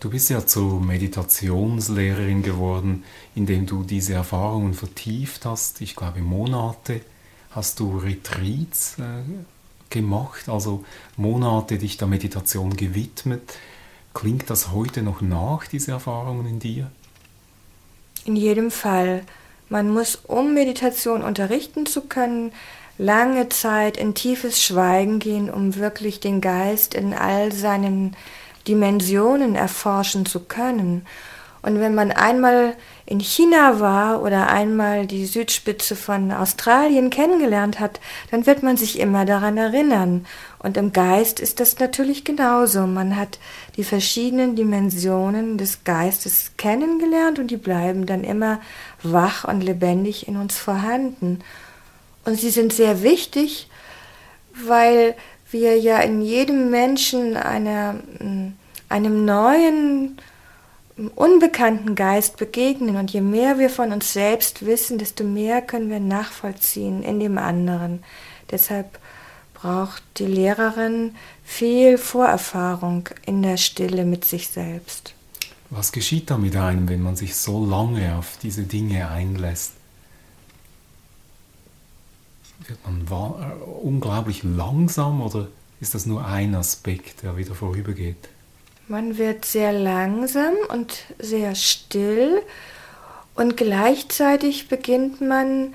Du bist ja zur Meditationslehrerin geworden, indem du diese Erfahrungen vertieft hast. Ich glaube, Monate hast du Retreats gemacht, also Monate dich der Meditation gewidmet. Klingt das heute noch nach, diese Erfahrungen in dir? In jedem Fall. Man muss, um Meditation unterrichten zu können, lange Zeit in tiefes Schweigen gehen, um wirklich den Geist in all seinen Dimensionen erforschen zu können. Und wenn man einmal in China war oder einmal die Südspitze von Australien kennengelernt hat, dann wird man sich immer daran erinnern. Und im Geist ist das natürlich genauso. Man hat die verschiedenen Dimensionen des Geistes kennengelernt und die bleiben dann immer wach und lebendig in uns vorhanden. Und sie sind sehr wichtig, weil wir ja in jedem Menschen einem neuen, unbekannten Geist begegnen. Und je mehr wir von uns selbst wissen, desto mehr können wir nachvollziehen in dem anderen. Deshalb braucht die Lehrerin viel Vorerfahrung in der Stille mit sich selbst. Was geschieht da mit einem, wenn man sich so lange auf diese Dinge einlässt? Wird man unglaublich langsam oder ist das nur ein Aspekt, der wieder vorübergeht? Man wird sehr langsam und sehr still und gleichzeitig beginnt man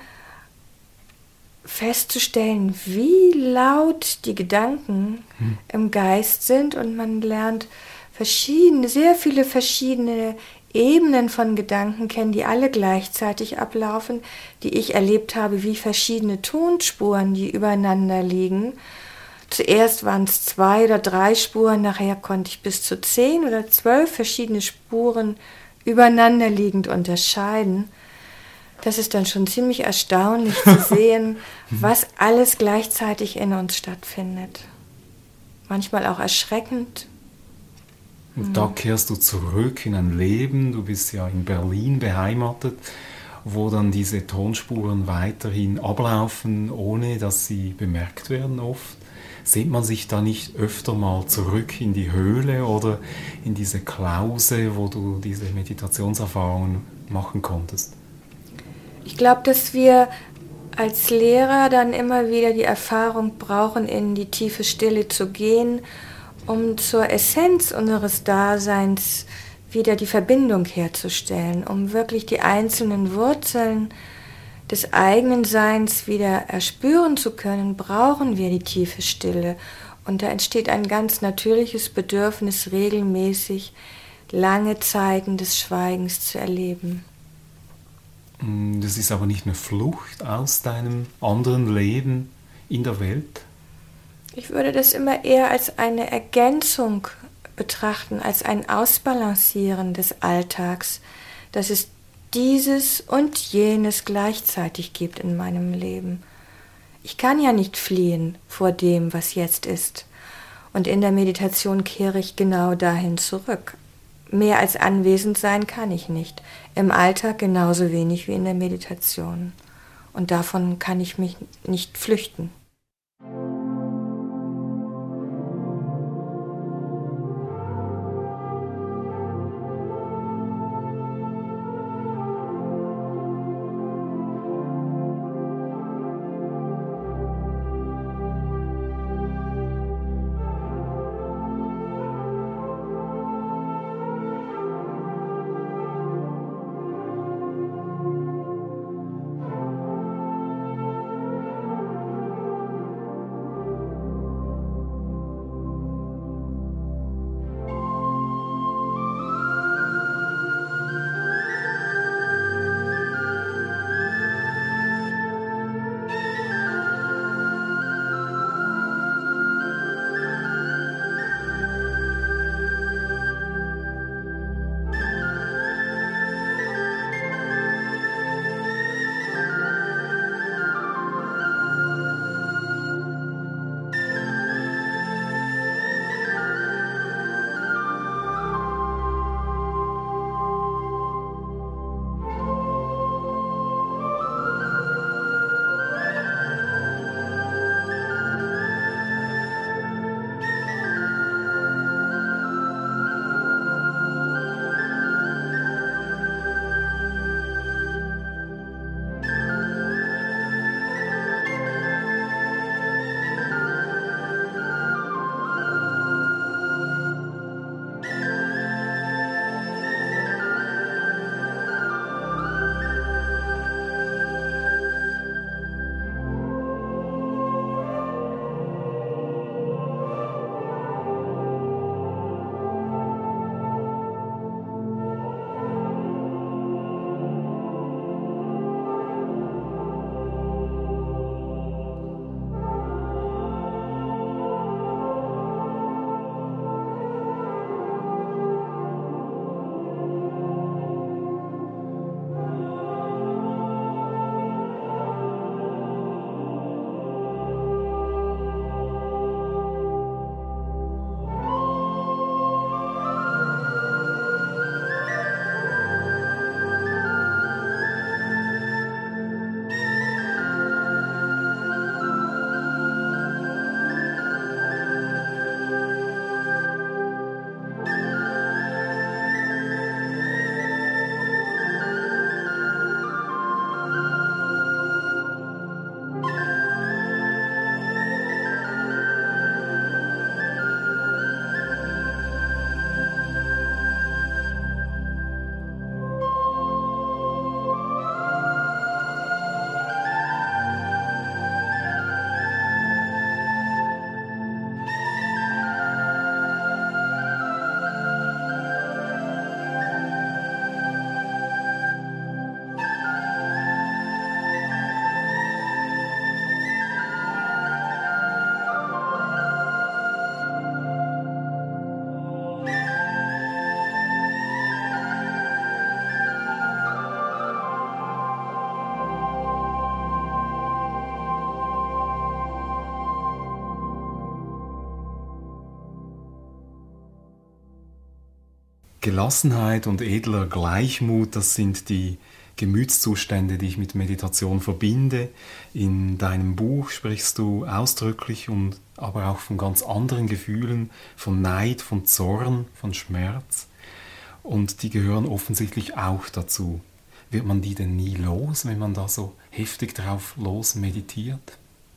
festzustellen, wie laut die Gedanken im Geist sind und man lernt sehr viele verschiedene Ebenen von Gedanken kennen, die alle gleichzeitig ablaufen, die ich erlebt habe wie verschiedene Tonspuren, die übereinander liegen. Zuerst waren es 2 oder 3 Spuren, nachher konnte ich bis zu 10 oder 12 verschiedene Spuren übereinander liegend unterscheiden. Das ist dann schon ziemlich erstaunlich zu sehen, was alles gleichzeitig in uns stattfindet. Manchmal auch erschreckend. Und da kehrst du zurück in ein Leben, du bist ja in Berlin beheimatet, wo dann diese Tonspuren weiterhin ablaufen, ohne dass sie bemerkt werden oft. Sehnt man sich da nicht öfter mal zurück in die Höhle oder in diese Klause, wo du diese Meditationserfahrungen machen konntest? Ich glaube, dass wir als Lehrer dann immer wieder die Erfahrung brauchen, in die tiefe Stille zu gehen, um zur Essenz unseres Daseins wieder die Verbindung herzustellen, um wirklich die einzelnen Wurzeln des eigenen Seins wieder erspüren zu können, brauchen wir die tiefe Stille. Und da entsteht ein ganz natürliches Bedürfnis, regelmäßig lange Zeiten des Schweigens zu erleben. Das ist aber nicht eine Flucht aus deinem anderen Leben in der Welt? Ich würde das immer eher als eine Ergänzung betrachten, als ein Ausbalancieren des Alltags, dass es dieses und jenes gleichzeitig gibt in meinem Leben. Ich kann ja nicht fliehen vor dem, was jetzt ist. Und in der Meditation kehre ich genau dahin zurück. Mehr als anwesend sein kann ich nicht. Im Alltag genauso wenig wie in der Meditation. Und davon kann ich mich nicht flüchten. Gelassenheit und edler Gleichmut, das sind die Gemütszustände, die ich mit Meditation verbinde. In deinem Buch sprichst du ausdrücklich und aber auch von ganz anderen Gefühlen, von Neid, von Zorn, von Schmerz. Und die gehören offensichtlich auch dazu. Wird man die denn nie los, wenn man da so heftig drauf los meditiert?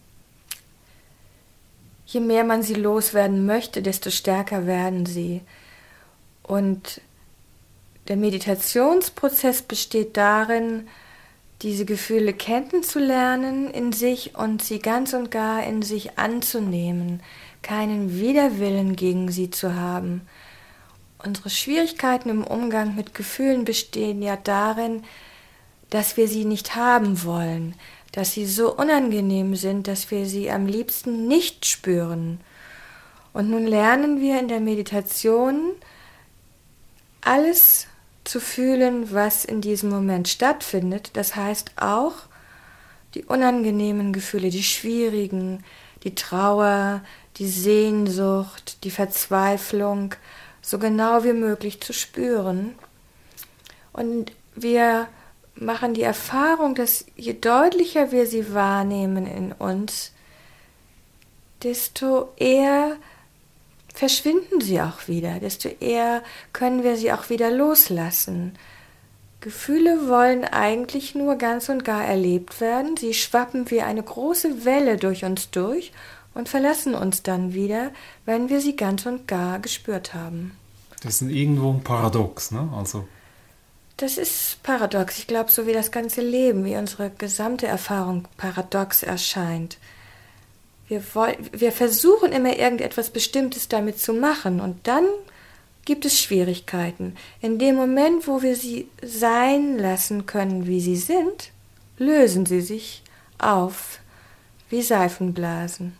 Je mehr man sie loswerden möchte, desto stärker werden sie. Und der Meditationsprozess besteht darin, diese Gefühle kennenzulernen in sich und sie ganz und gar in sich anzunehmen, keinen Widerwillen gegen sie zu haben. Unsere Schwierigkeiten im Umgang mit Gefühlen bestehen ja darin, dass wir sie nicht haben wollen, dass sie so unangenehm sind, dass wir sie am liebsten nicht spüren. Und nun lernen wir in der Meditation, alles zu fühlen, was in diesem Moment stattfindet. Das heißt auch die unangenehmen Gefühle, die schwierigen, die Trauer, die Sehnsucht, die Verzweiflung, so genau wie möglich zu spüren. Und wir machen die Erfahrung, dass je deutlicher wir sie wahrnehmen in uns, desto eher verschwinden sie auch wieder, desto eher können wir sie auch wieder loslassen. Gefühle wollen eigentlich nur ganz und gar erlebt werden. Sie schwappen wie eine große Welle durch uns durch und verlassen uns dann wieder, wenn wir sie ganz und gar gespürt haben. Das ist irgendwo ein Paradox, ne? Das ist paradox. Ich glaube, so wie das ganze Leben, wie unsere gesamte Erfahrung paradox erscheint. Wir versuchen immer irgendetwas Bestimmtes damit zu machen und dann gibt es Schwierigkeiten. In dem Moment, wo wir sie sein lassen können, wie sie sind, lösen sie sich auf wie Seifenblasen.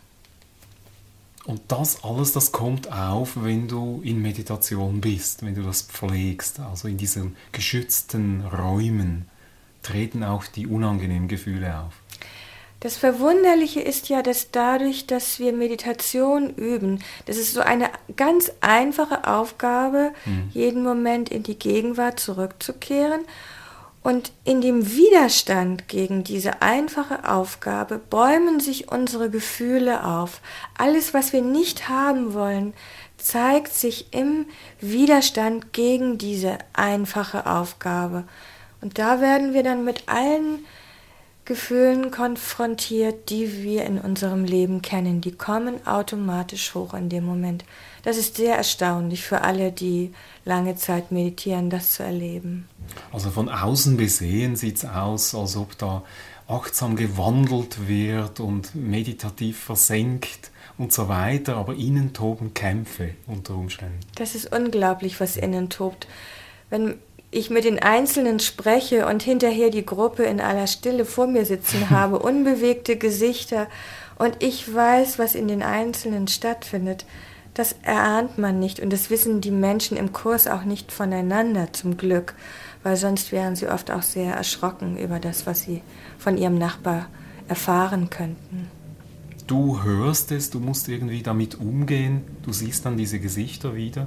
Und das alles, das kommt auf, wenn du in Meditation bist, wenn du das pflegst. Also in diesen geschützten Räumen treten auch die unangenehmen Gefühle auf. Das Verwunderliche ist ja, dass dadurch, dass wir Meditation üben, das ist so eine ganz einfache Aufgabe, jeden Moment in die Gegenwart zurückzukehren. Und in dem Widerstand gegen diese einfache Aufgabe bäumen sich unsere Gefühle auf. Alles, was wir nicht haben wollen, zeigt sich im Widerstand gegen diese einfache Aufgabe. Und da werden wir dann mit allen Gefühlen konfrontiert, die wir in unserem Leben kennen. Die kommen automatisch hoch in dem Moment. Das ist sehr erstaunlich für alle, die lange Zeit meditieren, das zu erleben. Also von außen besehen sieht es aus, als ob da achtsam gewandelt wird und meditativ versenkt und so weiter, aber innen toben Kämpfe unter Umständen. Das ist unglaublich, was innen tobt. Wenn ich mit den Einzelnen spreche und hinterher die Gruppe in aller Stille vor mir sitzen habe, unbewegte Gesichter und ich weiß, was in den Einzelnen stattfindet, das erahnt man nicht und das wissen die Menschen im Kurs auch nicht voneinander, zum Glück, weil sonst wären sie oft auch sehr erschrocken über das, was sie von ihrem Nachbar erfahren könnten. Du hörst es, du musst irgendwie damit umgehen, du siehst dann diese Gesichter wieder.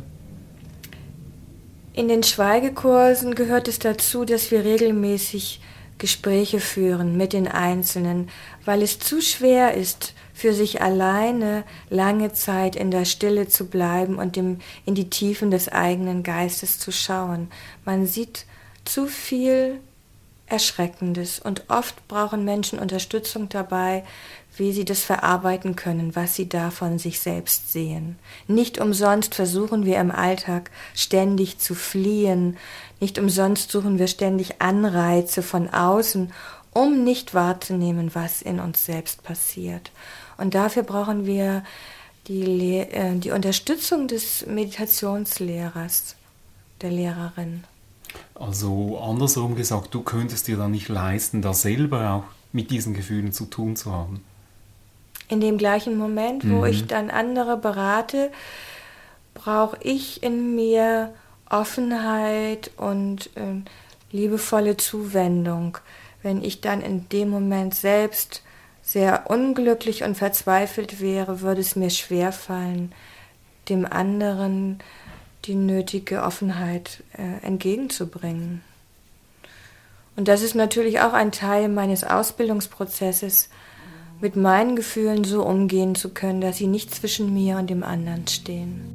In den Schweigekursen gehört es dazu, dass wir regelmäßig Gespräche führen mit den Einzelnen, weil es zu schwer ist, für sich alleine lange Zeit in der Stille zu bleiben und in die Tiefen des eigenen Geistes zu schauen. Man sieht zu viel Erschreckendes und oft brauchen Menschen Unterstützung dabei, wie sie das verarbeiten können, was sie da von sich selbst sehen. Nicht umsonst versuchen wir im Alltag ständig zu fliehen, nicht umsonst suchen wir ständig Anreize von außen, um nicht wahrzunehmen, was in uns selbst passiert. Und dafür brauchen wir die Unterstützung des Meditationslehrers, der Lehrerin. Also andersrum gesagt, du könntest dir dann nicht leisten, da selber auch mit diesen Gefühlen zu tun zu haben. In dem gleichen Moment, wo ich dann andere berate, brauche ich in mir Offenheit und liebevolle Zuwendung. Wenn ich dann in dem Moment selbst sehr unglücklich und verzweifelt wäre, würde es mir schwerfallen, dem anderen die nötige Offenheit entgegenzubringen. Und das ist natürlich auch ein Teil meines Ausbildungsprozesses, mit meinen Gefühlen so umgehen zu können, dass sie nicht zwischen mir und dem anderen stehen.